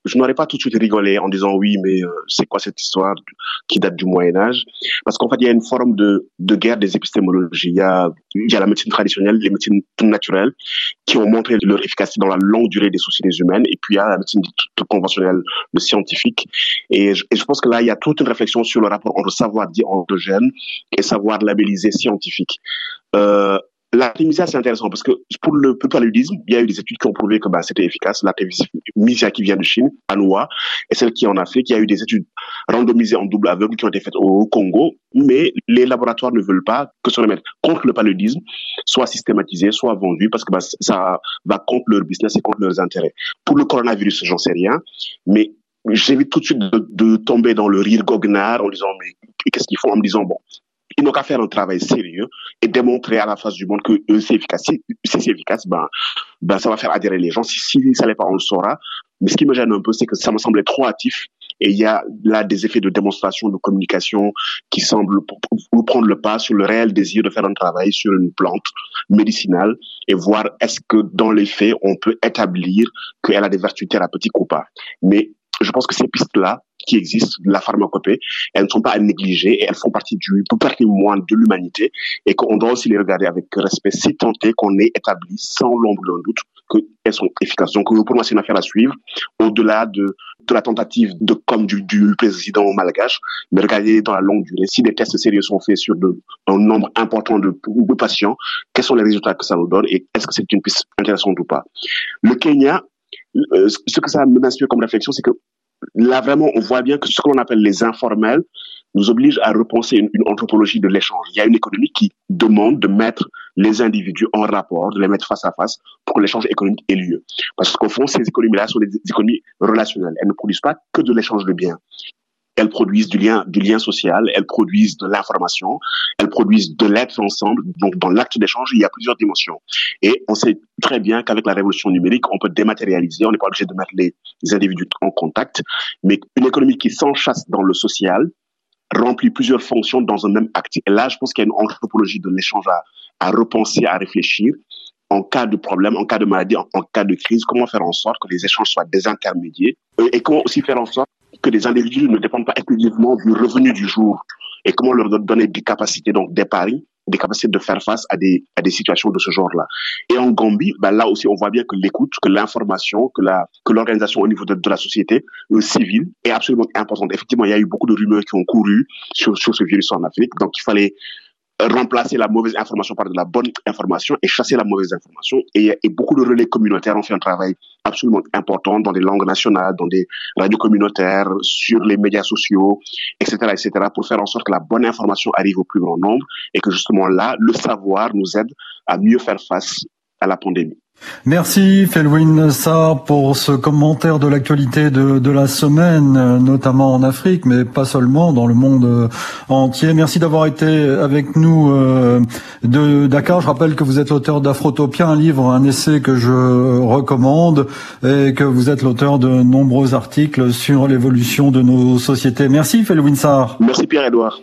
Speaker 9: je n'aurais pas tout de suite rigolé en disant oui, mais euh, c'est quoi cette histoire qui date du Moyen-Âge? Parce qu'en fait, il y a une forme de, de guerre des épistémologies. Il y a, il y a la médecine traditionnelle, les médecines naturelles, qui ont montré leur efficacité dans la longue durée des sociétés humaines. Et puis, il y a la médecine toute conventionnelle, le scientifique. Et je, et je pense que là, il y a toute une réflexion sur le rapport entre savoir dit endogène et savoir labellisé scientifique. Euh, L'artémisia, c'est intéressant parce que pour le paludisme, il y a eu des études qui ont prouvé que bah, c'était efficace. L'artémisia qui vient de Chine, Anoa, et celle qui est en Afrique, il y a eu des études randomisées en double aveugle qui ont été faites au Congo, mais les laboratoires ne veulent pas que ce remède contre le paludisme soit systématisé, soit vendu parce que bah, ça va contre leur business et contre leurs intérêts. Pour le coronavirus, j'en sais rien, mais j'évite tout de suite de, de tomber dans le rire goguenard en disant mais qu'est-ce qu'ils font, en me disant bon, ils n'ont qu'à faire un travail sérieux et démontrer à la face du monde que eux, c'est efficace. Si c'est efficace, ben, ben, ça va faire adhérer les gens. Si, si ça l'est pas, on le saura. Mais ce qui me gêne un peu, c'est que ça me semblait trop hâtif. Et il y a là des effets de démonstration, de communication qui semblent nous prendre le pas sur le réel désir de faire un travail sur une plante médicinale et voir est-ce que dans les faits, on peut établir qu'elle a des vertus thérapeutiques ou pas. Mais je pense que ces pistes-là, qui existent, de la pharmacopée, elles ne sont pas à négliger et elles font partie du patrimoine de l'humanité et qu'on doit aussi les regarder avec respect, si tant est qu'on ait établi sans l'ombre d'un doute qu'elles sont efficaces. Donc pour moi, c'est une affaire à suivre, au-delà de, de la tentative de comme du, du président malgache, mais regardez dans la longue durée, si des tests sérieux sont faits sur de, un nombre important de, de patients, quels sont les résultats que ça nous donne et est-ce que c'est une piste intéressante ou pas. Le Kenya, euh, ce que ça m'inspire comme réflexion, c'est que là, vraiment, on voit bien que ce que l'on appelle les informels nous oblige à repenser une, une anthropologie de l'échange. Il y a une économie qui demande de mettre les individus en rapport, de les mettre face à face pour que l'échange économique ait lieu. Parce qu'au fond, ces économies-là sont des économies relationnelles. Elles ne produisent pas que de l'échange de biens. Elles produisent du lien, du lien social, elles produisent de l'information, elles produisent de l'être ensemble. Donc, dans l'acte d'échange, il y a plusieurs dimensions. Et on sait très bien qu'avec la révolution numérique, on peut dématérialiser, on n'est pas obligé de mettre les, les individus en contact. Mais une économie qui s'enchasse dans le social remplit plusieurs fonctions dans un même acte. Et là, je pense qu'il y a une anthropologie de l'échange à, à repenser, à réfléchir. En cas de problème, en cas de maladie, en, en cas de crise, comment faire en sorte que les échanges soient désintermédiés et comment aussi faire en sorte que les individus ne dépendent pas exclusivement du revenu du jour et comment leur donner des capacités, donc des paris, des capacités de faire face à des, à des situations de ce genre-là. Et en Gambie, ben là aussi, on voit bien que l'écoute, que l'information, que la, que l'organisation au niveau de, de la société euh, civile est absolument importante. Effectivement, il y a eu beaucoup de rumeurs qui ont couru sur, sur ce virus en Afrique, donc il fallait remplacer la mauvaise information par de la bonne information et chasser la mauvaise information. Et, et beaucoup de relais communautaires ont fait un travail absolument important dans des langues nationales, dans des radios communautaires, sur les médias sociaux, et cetera, et cetera, pour faire en sorte que la bonne information arrive au plus grand nombre et que justement là, le savoir nous aide à mieux faire face à la pandémie.
Speaker 2: Merci Felwine Sarr pour ce commentaire de l'actualité de, de la semaine, notamment en Afrique, mais pas seulement, dans le monde entier. Merci d'avoir été avec nous euh, de Dakar. Je rappelle que vous êtes l'auteur d'Afrotopia, un livre, un essai que je recommande, et que vous êtes l'auteur de nombreux articles sur l'évolution de nos sociétés. Merci Felwine Sarr.
Speaker 9: Merci Pierre-Edouard.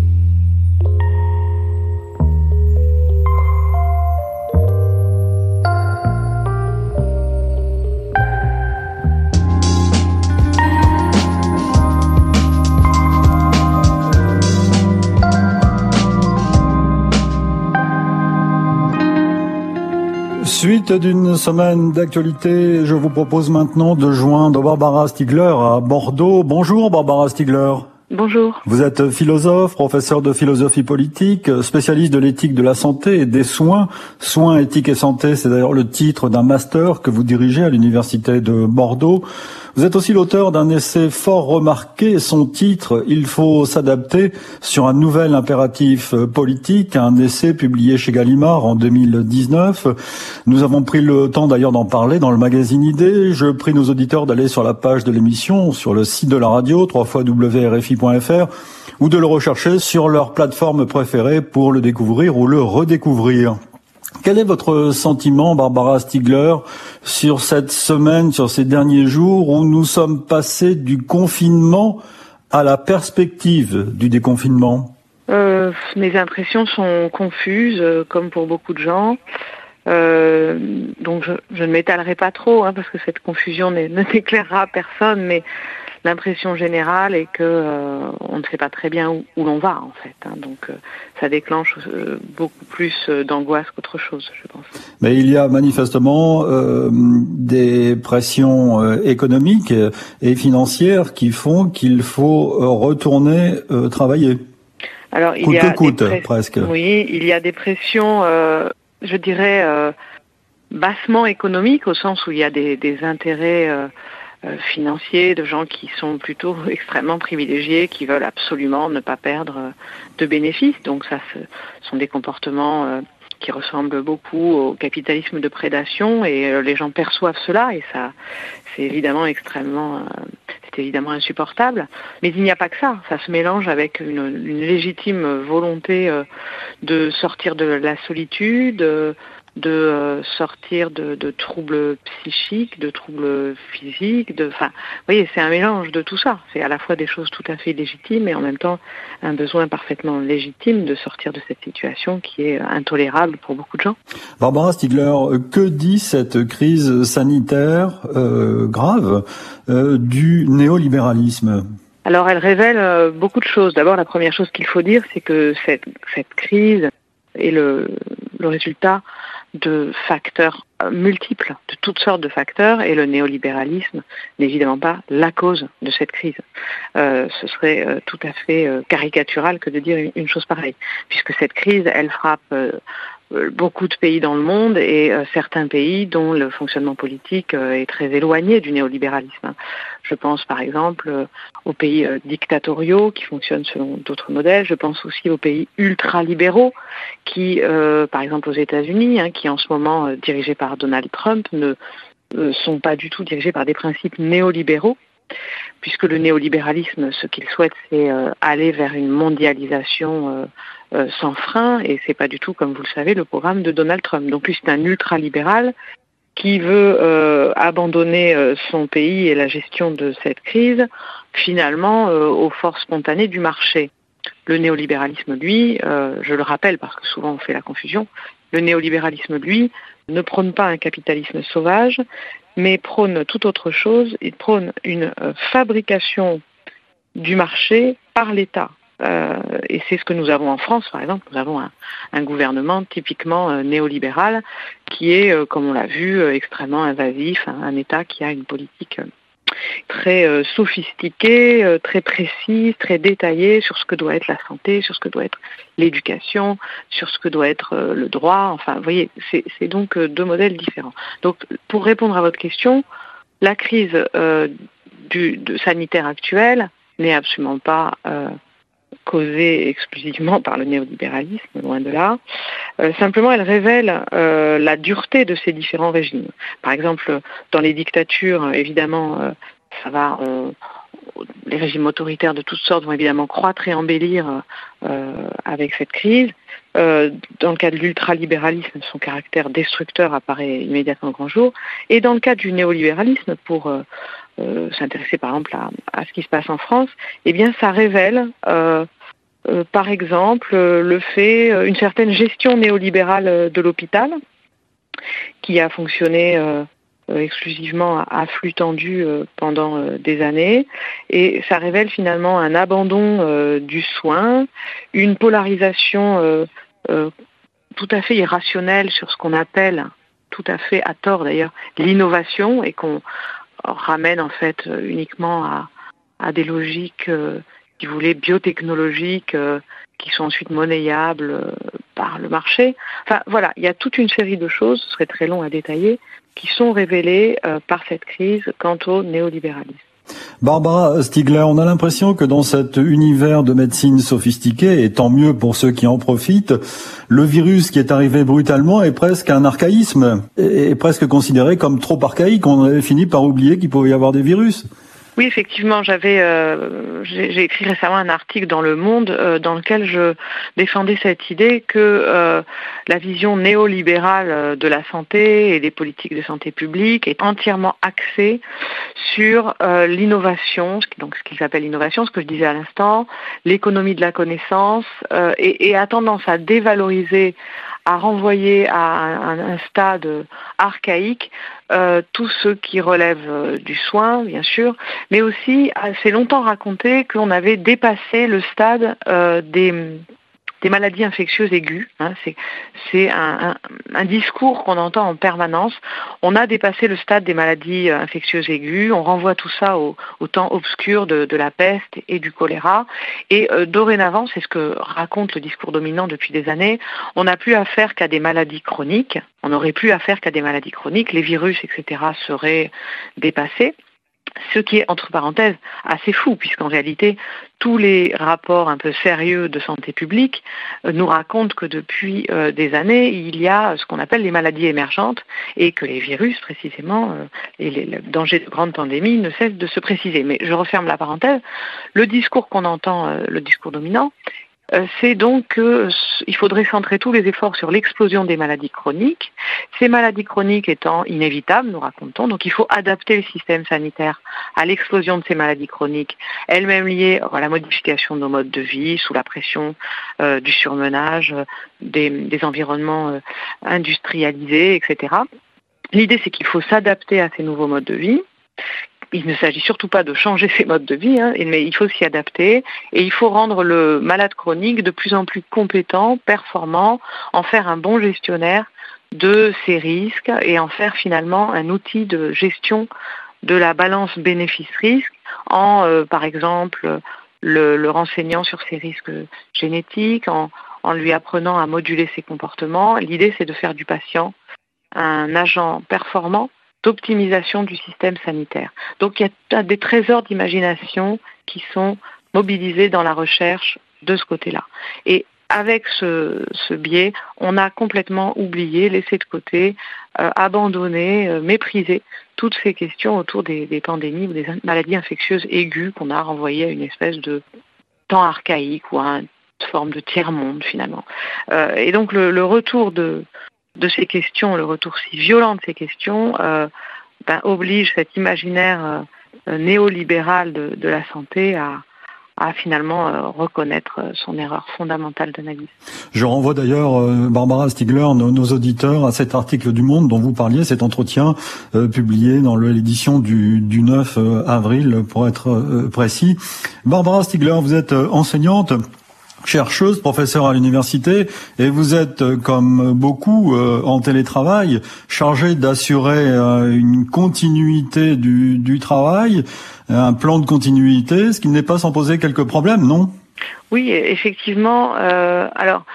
Speaker 2: Suite d'une semaine d'actualité, je vous propose maintenant de joindre Barbara Stiegler à Bordeaux. Bonjour Barbara Stiegler.
Speaker 3: Bonjour.
Speaker 2: Vous êtes philosophe, professeur de philosophie politique, spécialiste de l'éthique de la santé et des soins. Soins, éthique et santé, c'est d'ailleurs le titre d'un master que vous dirigez à l'université de Bordeaux. Vous êtes aussi l'auteur d'un essai fort remarqué, son titre « Il faut s'adapter » sur un nouvel impératif politique, un essai publié chez Gallimard en deux mille dix-neuf. Nous avons pris le temps d'ailleurs d'en parler dans le magazine Idées. Je prie nos auditeurs d'aller sur la page de l'émission, sur le site de la radio, w w w point r f i point f r, ou de le rechercher sur leur plateforme préférée pour le découvrir ou le redécouvrir. Quel est votre sentiment, Barbara Stiegler, sur cette semaine, sur ces derniers jours où nous sommes passés du confinement à la perspective du déconfinement ?
Speaker 3: euh, Mes impressions sont confuses, euh, comme pour beaucoup de gens. Euh, donc je, je ne m'étalerai pas trop, hein, parce que cette confusion ne n'éclairera personne, mais l'impression générale est que euh, on ne sait pas très bien où, où l'on va en fait. Hein, donc euh, ça déclenche euh, beaucoup plus d'angoisse qu'autre chose, je pense.
Speaker 2: Mais il y a manifestement euh, des pressions euh, économiques et financières qui font qu'il faut euh, retourner euh, travailler.
Speaker 3: Alors il
Speaker 2: coûte
Speaker 3: y a
Speaker 2: que coûte,
Speaker 3: des pres-
Speaker 2: presque.
Speaker 3: Oui, il y a des pressions. Euh, je dirais, euh, bassement économique, au sens où il y a des, des intérêts euh, euh, financiers de gens qui sont plutôt extrêmement privilégiés, qui veulent absolument ne pas perdre euh, de bénéfices. Donc ça, ce sont des comportements euh, qui ressemblent beaucoup au capitalisme de prédation, et euh, les gens perçoivent cela, et ça, c'est évidemment extrêmement... Euh, c'est évidemment insupportable, mais il n'y a pas que ça. Ça se mélange avec une, une légitime volonté euh, de sortir de la solitude, euh, de euh, sortir de, de troubles psychiques, de troubles physiques. De, enfin, vous voyez, c'est un mélange de tout ça. C'est à la fois des choses tout à fait légitimes et en même temps un besoin parfaitement légitime de sortir de cette situation qui est intolérable pour beaucoup de gens.
Speaker 2: Barbara Stiegler, que dit cette crise sanitaire euh, grave euh, du néolibéralisme ?
Speaker 3: Alors, elle révèle euh, beaucoup de choses. D'abord, la première chose qu'il faut dire, c'est que cette, cette crise est le, le résultat de facteurs multiples, de toutes sortes de facteurs, et le néolibéralisme n'est évidemment pas la cause de cette crise. Euh, ce serait euh, tout à fait euh, caricatural que de dire une, une chose pareille, puisque cette crise, elle frappe euh, beaucoup de pays dans le monde, et euh, certains pays dont le fonctionnement politique euh, est très éloigné du néolibéralisme. Je pense par exemple euh, aux pays euh, dictatoriaux qui fonctionnent selon d'autres modèles. Je pense aussi aux pays ultralibéraux qui, euh, par exemple aux États-Unis, hein, qui en ce moment euh, dirigés par Donald Trump, ne euh, sont pas du tout dirigés par des principes néolibéraux, puisque le néolibéralisme, ce qu'il souhaite, c'est euh, aller vers une mondialisation euh, euh, sans frein, et c'est pas du tout, comme vous le savez, le programme de Donald Trump. Donc lui, c'est un ultralibéral qui veut euh, abandonner euh, son pays et la gestion de cette crise, finalement, euh, aux forces spontanées du marché. Le néolibéralisme, lui, euh, je le rappelle parce que souvent on fait la confusion, le néolibéralisme, lui, ne prône pas un capitalisme sauvage, mais prône tout autre chose. Il prône une euh, fabrication du marché par l'État. Euh, et c'est ce que nous avons en France, par exemple. Nous avons un, un gouvernement typiquement euh, néolibéral qui est, euh, comme on l'a vu, euh, extrêmement invasif, hein, un État qui a une politique euh, très euh, sophistiquée, euh, très précise, très détaillée sur ce que doit être la santé, sur ce que doit être l'éducation, sur ce que doit être euh, le droit. Enfin, vous voyez, c'est, c'est donc euh, deux modèles différents. Donc, pour répondre à votre question, la crise euh, du, de sanitaire actuelle n'est absolument pas euh, causée exclusivement par le néolibéralisme, loin de là. Euh, simplement, elle révèle euh, la dureté de ces différents régimes. Par exemple, dans les dictatures, évidemment, euh, ça va, on, les régimes autoritaires de toutes sortes vont évidemment croître et embellir euh, avec cette crise. Euh, dans le cas de l'ultralibéralisme, son caractère destructeur apparaît immédiatement au grand jour. Et dans le cas du néolibéralisme, pour euh, euh, s'intéresser par exemple à, à ce qui se passe en France, eh bien, ça révèle, euh, euh, par exemple, euh, le fait, euh, une certaine gestion néolibérale de l'hôpital, qui a fonctionné euh, euh, exclusivement à, à flux tendu euh, pendant euh, des années, et ça révèle finalement un abandon euh, du soin, une polarisation euh, euh, tout à fait irrationnelle sur ce qu'on appelle, tout à fait à tort d'ailleurs, l'innovation, et qu'on ramène en fait uniquement à, à des logiques, euh, si vous voulez, biotechnologiques, euh, qui sont ensuite monnayables euh, par le marché. Enfin voilà, il y a toute une série de choses, ce serait très long à détailler, qui sont révélées euh, par cette crise quant au néolibéralisme.
Speaker 2: Barbara Stiegler, on a l'impression que dans cet univers de médecine sophistiquée, et tant mieux pour ceux qui en profitent, le virus qui est arrivé brutalement est presque un archaïsme, est presque considéré comme trop archaïque. On avait fini par oublier qu'il pouvait y avoir des virus.
Speaker 3: Oui, effectivement, j'avais, euh, j'ai, j'ai écrit récemment un article dans Le Monde euh, dans lequel je défendais cette idée que euh, la vision néolibérale euh, de la santé et des politiques de santé publique est entièrement axée sur euh, l'innovation, donc ce qu'ils appellent l'innovation, ce que je disais à l'instant, l'économie de la connaissance, euh, et, et a tendance à dévaloriser, à renvoyer à un, un stade archaïque euh, tout ce qui relève euh, du soin, bien sûr, mais aussi c'est longtemps raconté qu'on avait dépassé le stade euh, des, des maladies infectieuses aiguës. Hein, c'est c'est un, un, un discours qu'on entend en permanence. On a dépassé le stade des maladies infectieuses aiguës. On renvoie tout ça au, au temps obscur de, de la peste et du choléra. Et euh, dorénavant, c'est ce que raconte le discours dominant depuis des années, on n'a plus affaire qu'à des maladies chroniques. On n'aurait plus affaire qu'à des maladies chroniques. Les virus, et cetera, seraient dépassés. Ce qui est, entre parenthèses, assez fou, puisqu'en réalité, tous les rapports un peu sérieux de santé publique euh, nous racontent que depuis euh, des années, il y a ce qu'on appelle les maladies émergentes et que les virus, précisément, euh, et les, le danger de grandes pandémies ne cessent de se préciser. Mais je referme la parenthèse. Le discours qu'on entend, euh, le discours dominant, Euh, c'est donc qu'il faudrait centrer tous les efforts sur l'explosion des maladies chroniques. Ces maladies chroniques étant inévitables, nous racontons, donc il faut adapter le système sanitaire à l'explosion de ces maladies chroniques, elles-mêmes liées à la modification de nos modes de vie, sous la pression euh, du surmenage, euh, des, des environnements euh, industrialisés, et cetera. L'idée, c'est qu'il faut s'adapter à ces nouveaux modes de vie. Il ne s'agit surtout pas de changer ses modes de vie, hein, mais il faut s'y adapter et il faut rendre le malade chronique de plus en plus compétent, performant, en faire un bon gestionnaire de ses risques et en faire finalement un outil de gestion de la balance bénéfice-risque en, euh, par exemple, le, le renseignant sur ses risques génétiques, en, en lui apprenant à moduler ses comportements. L'idée, c'est de faire du patient un agent performant d'optimisation du système sanitaire. Donc il y a des trésors d'imagination qui sont mobilisés dans la recherche de ce côté-là. Et avec ce, ce biais, on a complètement oublié, laissé de côté, euh, abandonné, euh, méprisé toutes ces questions autour des, des pandémies ou des maladies infectieuses aiguës qu'on a renvoyées à une espèce de temps archaïque ou à une forme de tiers-monde finalement. Euh, et donc le, le retour de de ces questions, le retour si violent de ces questions, euh, ben, oblige cet imaginaire euh, néolibéral de, de la santé à, à finalement euh, reconnaître son erreur fondamentale d'analyse.
Speaker 2: Je renvoie d'ailleurs, euh, Barbara Stiegler, nos, nos auditeurs, à cet article du Monde dont vous parliez, cet entretien euh, publié dans l'édition du, du neuf avril, pour être euh, précis. Barbara Stiegler, vous êtes euh, enseignante, chercheuse, professeure à l'université, et vous êtes, comme beaucoup, euh, en télétravail, chargée d'assurer euh, une continuité du, du travail, un plan de continuité, ce qui n'est pas sans poser quelques problèmes, non ?
Speaker 3: Oui, effectivement. Euh, alors,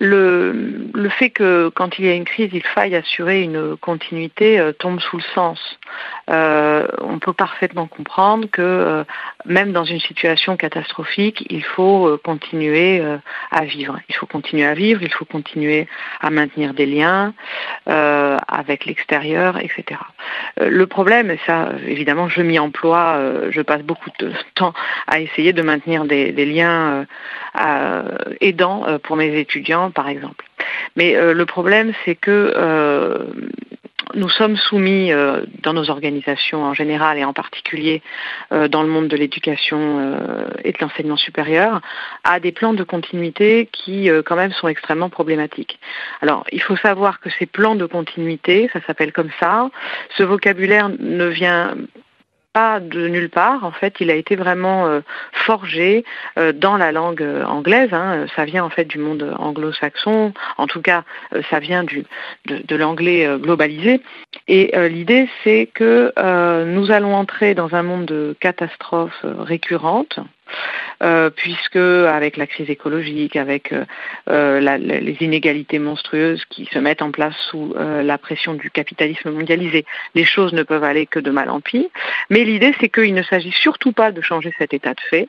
Speaker 3: le, le fait que quand il y a une crise, il faille assurer une continuité euh, tombe sous le sens. Euh, on peut parfaitement comprendre que euh, même dans une situation catastrophique, il faut euh, continuer euh, à vivre. Il faut continuer à vivre, il faut continuer à maintenir des liens euh, avec l'extérieur, et cetera. Euh, le problème, et ça, évidemment, je m'y emploie, euh, je passe beaucoup de temps à essayer de maintenir des, des liens euh, Euh, aidant euh, pour mes étudiants, par exemple. Mais euh, le problème, c'est que euh, nous sommes soumis euh, dans nos organisations en général et en particulier euh, dans le monde de l'éducation euh, et de l'enseignement supérieur à des plans de continuité qui euh, quand même sont extrêmement problématiques. Alors, il faut savoir que ces plans de continuité, ça s'appelle comme ça, ce vocabulaire ne vient pas de nulle part. En fait, il a été vraiment euh, forgé euh, dans la langue euh, anglaise. Hein. Ça vient en fait du monde anglo-saxon. En tout cas, euh, ça vient du, de, de l'anglais euh, globalisé. Et euh, l'idée, c'est que euh, nous allons entrer dans un monde de catastrophes euh, récurrentes. Euh, puisque avec la crise écologique, avec euh, la, les inégalités monstrueuses qui se mettent en place sous euh, la pression du capitalisme mondialisé, les choses ne peuvent aller que de mal en pis. Mais l'idée, c'est qu'il ne s'agit surtout pas de changer cet état de fait.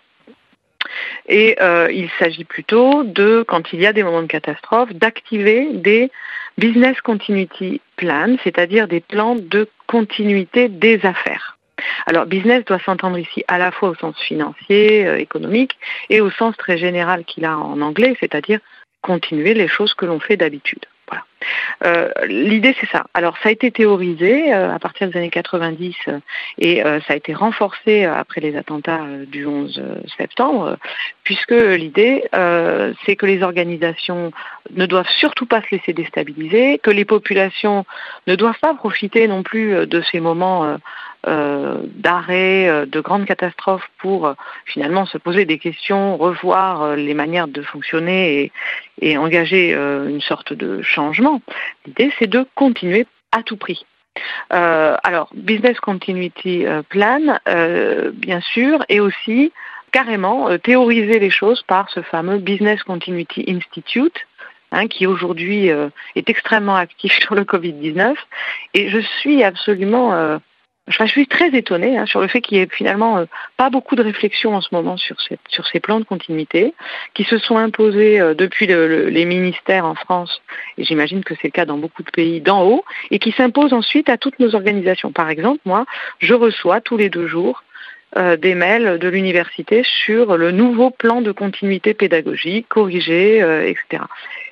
Speaker 3: Et euh, il s'agit plutôt de, quand il y a des moments de catastrophe, d'activer des business continuity plans, c'est-à-dire des plans de continuité des affaires. Alors, business doit s'entendre ici à la fois au sens financier, euh, économique, et au sens très général qu'il a en anglais, c'est-à-dire continuer les choses que l'on fait d'habitude. Voilà. Euh, l'idée, c'est ça. Alors, ça a été théorisé euh, à partir des années quatre-vingt-dix euh, et euh, ça a été renforcé euh, après les attentats euh, du onze septembre, euh, puisque l'idée, euh, c'est que les organisations ne doivent surtout pas se laisser déstabiliser, que les populations ne doivent pas profiter non plus euh, de ces moments euh, euh, d'arrêt, euh, de grandes catastrophes pour euh, finalement se poser des questions, revoir euh, les manières de fonctionner et, et engager euh, une sorte de changement. L'idée, c'est de continuer à tout prix. Euh, alors, Business Continuity Plan, euh, bien sûr, et aussi carrément euh, théoriser les choses par ce fameux Business Continuity Institute, hein, qui aujourd'hui euh, est extrêmement actif sur le covid dix-neuf. Et je suis absolument... Euh, Enfin, je suis très étonnée hein, sur le fait qu'il n'y ait finalement euh, pas beaucoup de réflexion en ce moment sur, cette, sur ces plans de continuité qui se sont imposés euh, depuis le, le, les ministères en France, et j'imagine que c'est le cas dans beaucoup de pays d'en haut, et qui s'imposent ensuite à toutes nos organisations. Par exemple, moi, je reçois tous les deux jours euh, des mails de l'université sur le nouveau plan de continuité pédagogique, corrigé, euh, et cetera.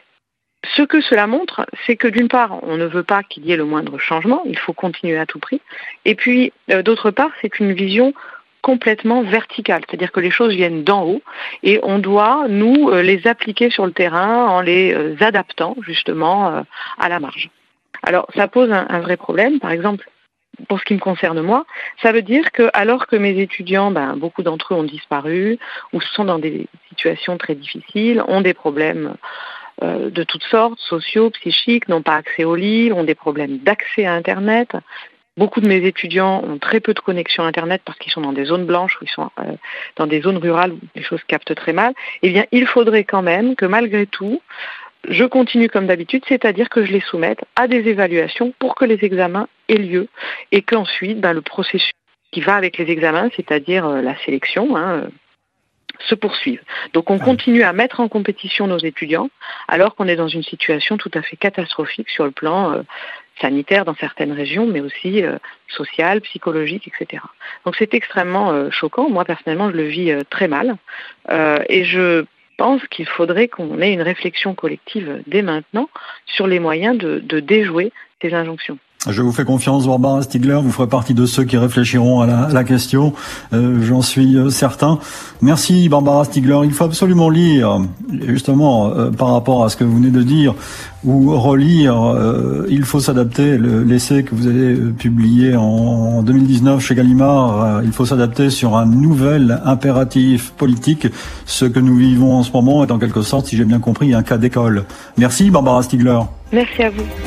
Speaker 3: Ce que cela montre, c'est que d'une part, on ne veut pas qu'il y ait le moindre changement, il faut continuer à tout prix. Et puis, euh, d'autre part, c'est une vision complètement verticale, c'est-à-dire que les choses viennent d'en haut et on doit, nous, euh, les appliquer sur le terrain en les euh, adaptant justement euh, à la marge. Alors, ça pose un, un vrai problème. Par exemple, pour ce qui me concerne moi, ça veut dire que alors que mes étudiants, ben, beaucoup d'entre eux ont disparu ou sont dans des situations très difficiles, ont des problèmes Euh, de toutes sortes, sociaux, psychiques, n'ont pas accès au lit, ont des problèmes d'accès à Internet. Beaucoup de mes étudiants ont très peu de connexion Internet parce qu'ils sont dans des zones blanches ou ils sont euh, dans des zones rurales où les choses captent très mal. Eh bien, il faudrait quand même que malgré tout, je continue comme d'habitude, c'est-à-dire que je les soumette à des évaluations pour que les examens aient lieu et qu'ensuite, ben, le processus qui va avec les examens, c'est-à-dire euh, la sélection, hein, se poursuivent. Donc on continue à mettre en compétition nos étudiants alors qu'on est dans une situation tout à fait catastrophique sur le plan euh, sanitaire dans certaines régions, mais aussi euh, social, psychologique, et cetera. Donc c'est extrêmement euh, choquant. Moi personnellement, je le vis euh, très mal euh, et je pense qu'il faudrait qu'on ait une réflexion collective dès maintenant sur les moyens de, de déjouer ces injonctions.
Speaker 2: Je vous fais confiance, Barbara Stiegler, vous ferez partie de ceux qui réfléchiront à la, à la question, euh, j'en suis euh, certain. Merci Barbara Stiegler, il faut absolument lire, justement, euh, par rapport à ce que vous venez de dire, ou relire, euh, il faut s'adapter, le, l'essai que vous avez euh, publié en, en deux mille dix-neuf chez Gallimard, euh, il faut s'adapter sur un nouvel impératif politique, ce que nous vivons en ce moment est en quelque sorte, si j'ai bien compris, un cas d'école. Merci Barbara Stiegler.
Speaker 3: Merci à vous.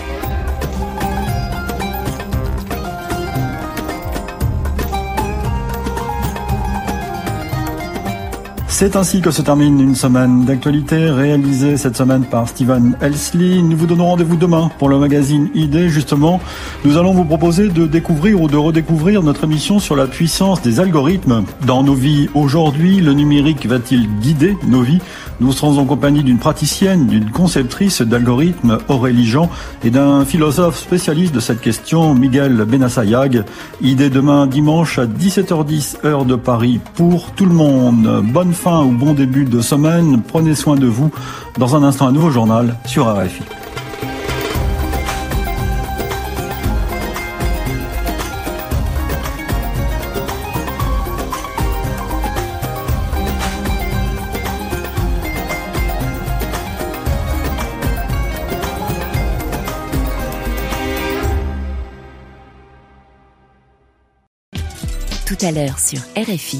Speaker 2: C'est ainsi que se termine une semaine d'actualité réalisée cette semaine par Steven Elsley. Nous vous donnons rendez-vous demain pour le magazine Idées. Justement, nous allons vous proposer de découvrir ou de redécouvrir notre émission sur la puissance des algorithmes dans nos vies. Aujourd'hui, le numérique va-t-il guider nos vies ? Nous serons en compagnie d'une praticienne, d'une conceptrice d'algorithmes, Aurélie Jean, et d'un philosophe spécialiste de cette question, Miguel Benassayag. Idées demain dimanche à dix-sept heures dix, heure de Paris, pour tout le monde. Bonne fin ou bon début de semaine, prenez soin de vous. Dans un instant, un nouveau journal sur R F I.
Speaker 1: Tout à l'heure sur R F I.